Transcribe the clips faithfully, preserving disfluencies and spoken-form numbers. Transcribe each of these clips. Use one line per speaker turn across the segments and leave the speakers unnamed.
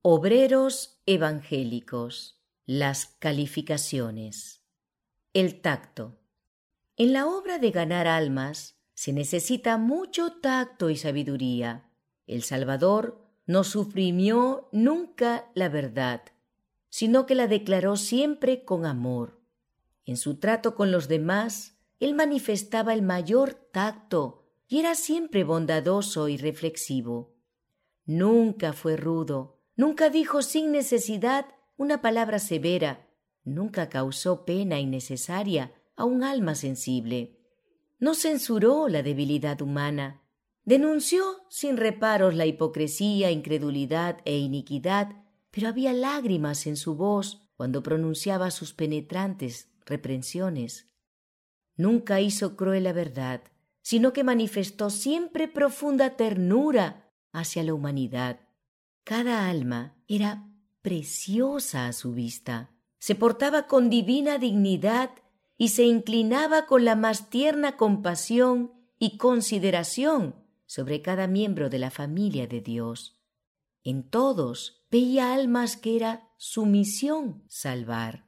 Obreros evangélicos. Las calificaciones. El tacto. En la obra de ganar almas se necesita mucho tacto y sabiduría. El Salvador no suprimió nunca la verdad, sino que la declaró siempre con amor. En su trato con los demás, él manifestaba el mayor tacto y era siempre bondadoso y reflexivo. Nunca fue rudo, nunca dijo sin necesidad una palabra severa, nunca causó pena innecesaria a un alma sensible. No censuró la debilidad humana, denunció sin reparos la hipocresía, incredulidad e iniquidad, pero había lágrimas en su voz cuando pronunciaba sus penetrantes reprensiones. Nunca hizo cruel la verdad, sino que manifestó siempre profunda ternura hacia la humanidad. Cada alma era preciosa a su vista, se portaba con divina dignidad y se inclinaba con la más tierna compasión y consideración sobre cada miembro de la familia de Dios. En todos veía almas que era su misión salvar.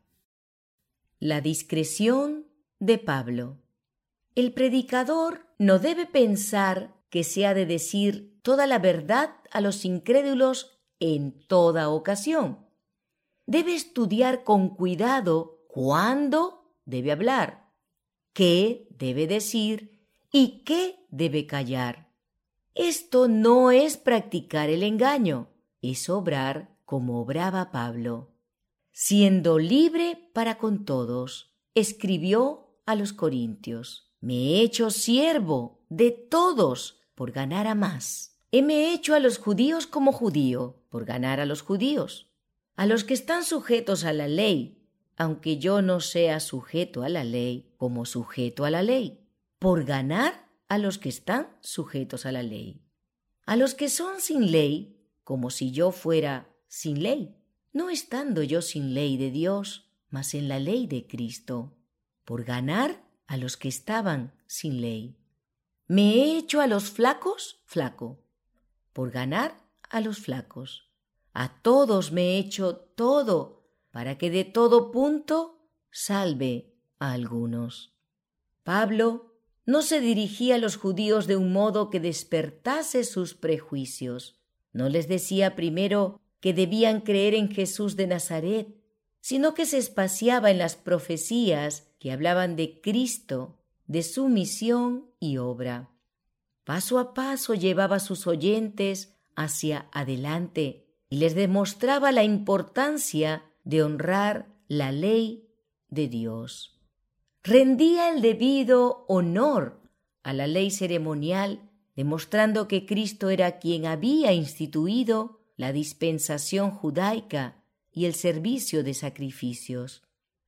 La discreción de Pablo. El predicador no debe pensar que se ha de decir toda la verdad a los incrédulos en toda ocasión. Debe estudiar con cuidado cuándo debe hablar, qué debe decir y qué debe callar. Esto no es practicar el engaño, es obrar como obraba Pablo. Siendo libre para con todos, escribió a los Corintios: me he hecho siervo de todos por ganar a más. Heme hecho a los judíos como judío por ganar a los judíos, a los que están sujetos a la ley, aunque yo no sea sujeto a la ley como sujeto a la ley, por ganar a los que están sujetos a la ley, a los que son sin ley, como si yo fuera sin ley, no estando yo sin ley de Dios, mas en la ley de Cristo, por ganar a los que estaban sin ley. Me he hecho a los flacos flaco, por ganar a los flacos. A todos me he hecho todo, para que de todo punto salve a algunos. Pablo no se dirigía a los judíos de un modo que despertase sus prejuicios. No les decía primero que debían creer en Jesús de Nazaret, sino que se espaciaba en las profecías que hablaban de Cristo, de su misión y obra. Paso a paso llevaba a sus oyentes hacia adelante y les demostraba la importancia de honrar la ley de Dios. Rendía el debido honor a la ley ceremonial, demostrando que Cristo era quien había instituido la dispensación judaica y el servicio de sacrificios.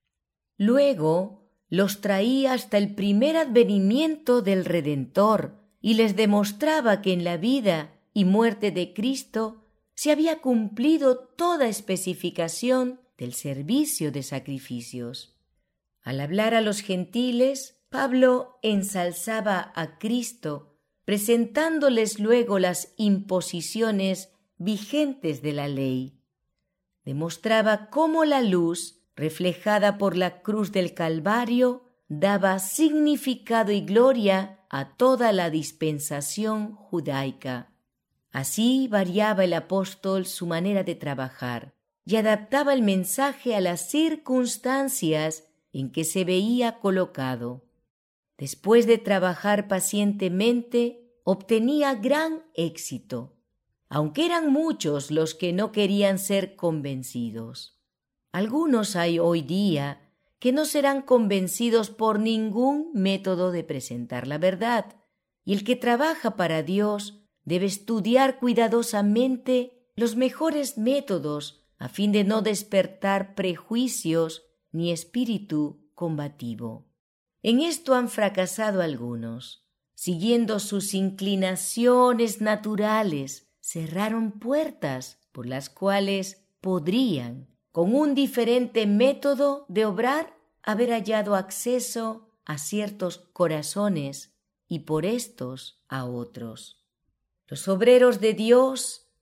Luego los traía hasta el primer advenimiento del Redentor y les demostraba que en la vida y muerte de Cristo se había cumplido toda especificación del servicio de sacrificios. Al hablar a los gentiles, Pablo ensalzaba a Cristo, presentándoles luego las imposiciones vigentes de la ley. Demostraba cómo la luz, reflejada por la cruz del Calvario, daba significado y gloria a toda la dispensación judaica. Así variaba el apóstol su manera de trabajar y adaptaba el mensaje a las circunstancias en que se veía colocado. Después de trabajar pacientemente, obtenía gran éxito, aunque eran muchos los que no querían ser convencidos. Algunos hay hoy día que no serán convencidos por ningún método de presentar la verdad, y el que trabaja para Dios debe estudiar cuidadosamente los mejores métodos a fin de no despertar prejuicios ni espíritu combativo. En esto han fracasado algunos. Siguiendo sus inclinaciones naturales, cerraron puertas por las cuales podrían, con un diferente método de obrar, haber hallado acceso a ciertos corazones y por éstos a otros. Los obreros de Dios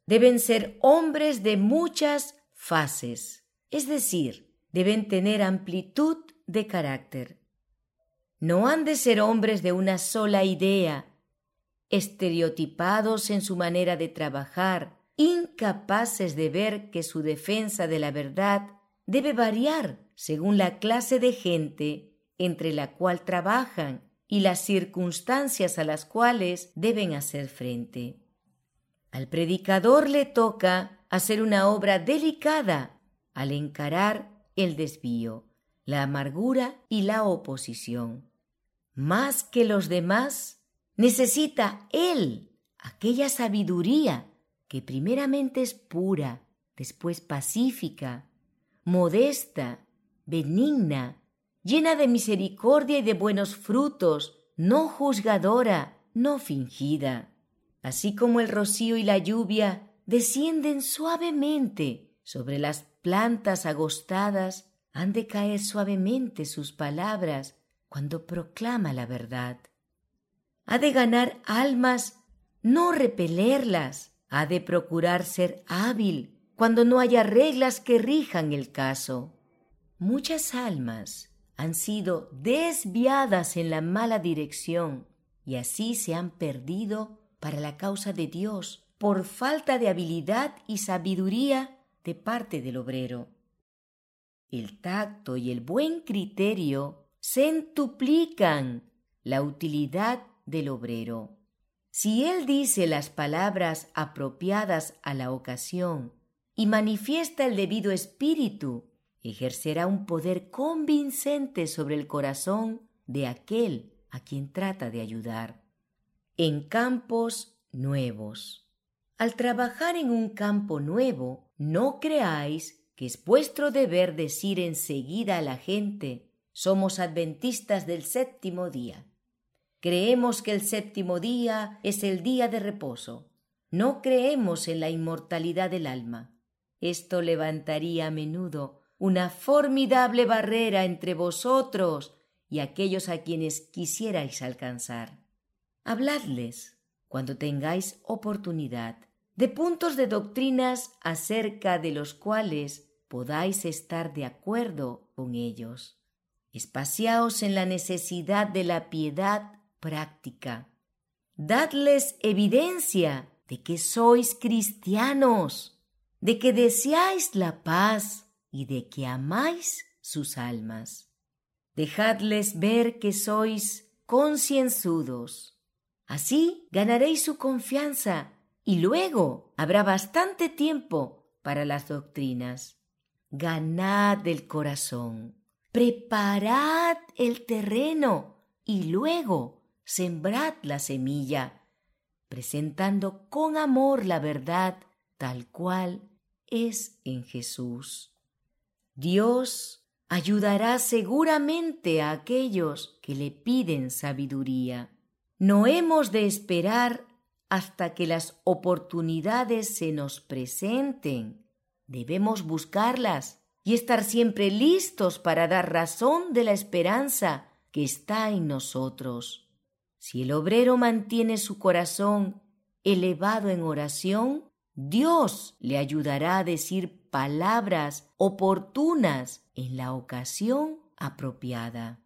deben ser hombres de muchas fases, es decir, deben tener amplitud de carácter. No han de ser hombres de una sola idea, estereotipados en su manera de trabajar, incapaces de ver que su defensa de la verdad debe variar según la clase de gente entre la cual trabajan y las circunstancias a las cuales deben hacer frente. Al predicador le toca hacer una obra delicada al encarar el desvío, la amargura y la oposición. Más que los demás, necesita él aquella sabiduría que primeramente es pura, después pacífica, modesta, benigna, llena de misericordia y de buenos frutos, no juzgadora, no fingida. Así como el rocío y la lluvia descienden suavemente sobre las plantas agostadas, han de caer suavemente sus palabras cuando proclama la verdad. Ha de ganar almas, no repelerlas. Ha de procurar ser hábil cuando no haya reglas que rijan el caso. Muchas almas han sido desviadas en la mala dirección y así se han perdido para la causa de Dios por falta de habilidad y sabiduría de parte del obrero. El tacto y el buen criterio centuplican la utilidad del obrero. Si él dice las palabras apropiadas a la ocasión y manifiesta el debido espíritu, ejercerá un poder convincente sobre el corazón de aquel a quien trata de ayudar. En campos nuevos. Al trabajar en un campo nuevo, no creáis que es vuestro deber decir enseguida a la gente: somos adventistas del séptimo día. Creemos que el séptimo día es el día de reposo. No creemos en la inmortalidad del alma. Esto levantaría a menudo una formidable barrera entre vosotros y aquellos a quienes quisierais alcanzar. Habladles, cuando tengáis oportunidad, de puntos de doctrinas acerca de los cuales podáis estar de acuerdo con ellos. Espaciaos en la necesidad de la piedad práctica. Dadles evidencia de que sois cristianos, de que deseáis la paz y de que amáis sus almas. Dejadles ver que sois concienzudos. Así ganaréis su confianza y luego habrá bastante tiempo para las doctrinas. Ganad el corazón, preparad el terreno y luego sembrad la semilla, presentando con amor la verdad tal cual es en Jesús. Dios ayudará seguramente a aquellos que le piden sabiduría. No hemos de esperar hasta que las oportunidades se nos presenten. Debemos buscarlas y estar siempre listos para dar razón de la esperanza que está en nosotros. Si el obrero mantiene su corazón elevado en oración, Dios le ayudará a decir palabras oportunas en la ocasión apropiada.